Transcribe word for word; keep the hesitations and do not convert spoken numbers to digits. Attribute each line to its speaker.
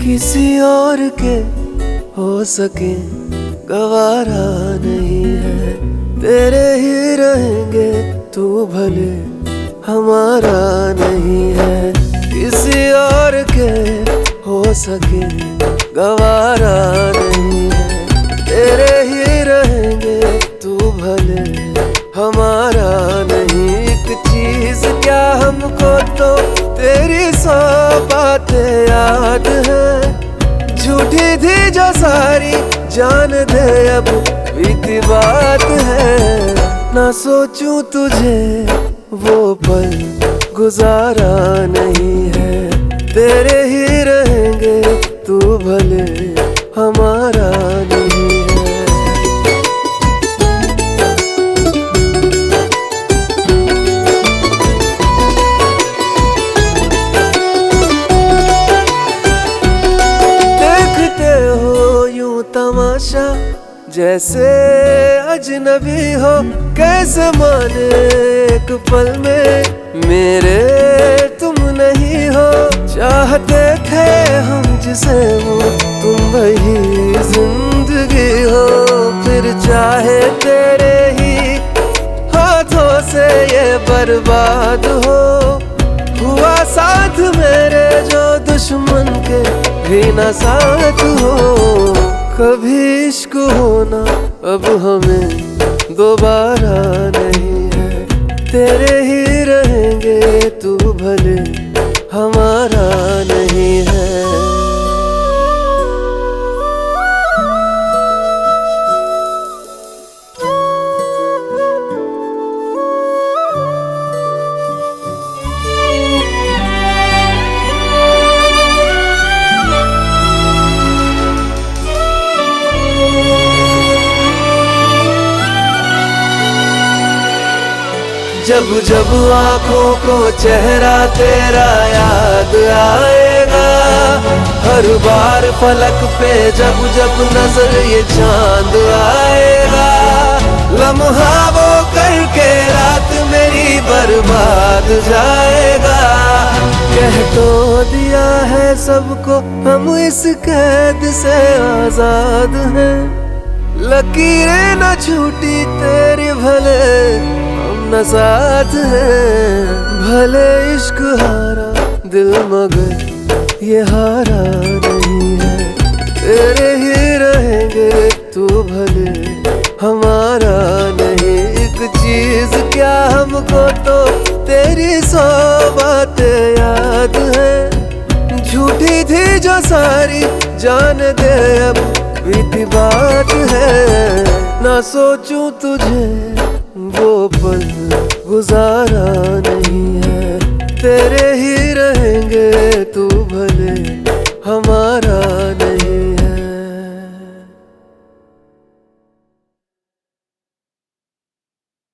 Speaker 1: किसी और के हो सके गवारा नहीं है, तेरे ही रहेंगे तू भले हमारा नहीं है। किसी और के हो सके गवारा नहीं है, तेरे ही रहेंगे तू भले हमारा नहीं। एक चीज क्या हमको तो तेरी सौ बातें याद है, झूठी थी जो सारी जान दे अब बीती बात है। ना सोचूं तुझे वो पल गुजारा नहीं है, तेरे ही रहेंगे तू भले हमारा नहीं है। तमाशा जैसे अजनबी हो, कैसे माने एक पल में मेरे तुम नहीं हो। चाहते थे हम जिसे वो तुम वही जिंदगी हो, फिर चाहे तेरे ही हाथों से ये बर्बाद हो। हुआ साथ मेरे जो दुश्मन के भी न साथ हो। कभी इश्क होना अब हमें दोबारा नहीं है, तेरे ही रहेंगे तू भले हमारा नहीं है। जब जब आँखों को चेहरा तेरा याद आएगा, हर बार फलक पे जब जब नजर ये चांद आएगा। लम्हा वो करके रात मेरी बर्बाद जाएगा। कह तो दिया है सबको हम इस कैद से आजाद हैं, लकीरें न छूटी तेरी भले न साथ है। भले इश्क हारा दिल मगर ये हारा नहीं है, तेरे ही रहेंगे तू भले हमारा नहीं। एक चीज क्या हमको तो तेरी सौ बातें याद है, झूठी थी जो सारी जान दे अब बीती बात है। ना सोचूं तुझे वो पल गुजारा नहीं है, तेरे ही रहेंगे